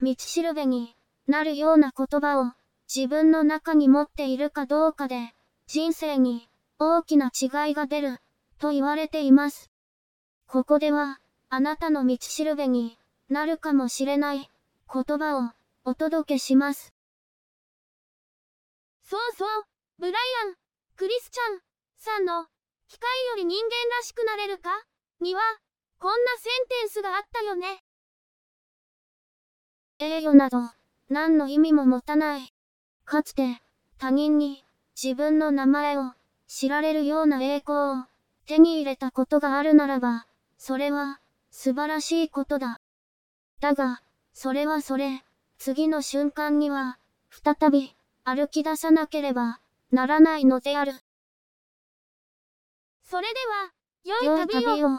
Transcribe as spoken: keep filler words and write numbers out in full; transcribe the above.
道しるべになるような言葉を自分の中に持っているかどうかで、人生に大きな違いが出ると言われています。ここでは、あなたの道しるべになるかもしれない言葉をお届けします。そうそう、ブライアン、クリスチャンさんの機械より人間らしくなれるかには、こんなセンテンスがあったよね。栄誉など、何の意味も持たない。かつて、他人に自分の名前を知られるような栄光を手に入れたことがあるならば、それは素晴らしいことだ。だが、それはそれ、次の瞬間には、再び歩き出さなければならないのである。それでは、良い旅を。